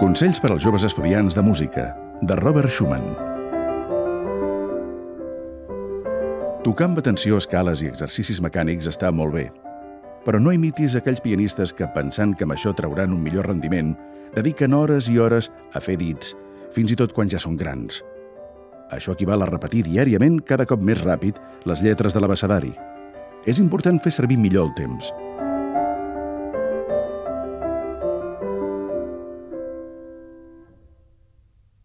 Consells per als joves estudiants de música, de Robert Schumann. Tocar amb atenció escales i exercicis mecànics està molt bé, però no imitis aquells pianistes que, pensant que amb això trauran un millor rendiment, dediquen hores i hores a fer dits, fins i tot quan ja són grans. Això equival a repetir diàriament cada cop més ràpid les lletres de l'abecedari. És important fer servir millor el temps.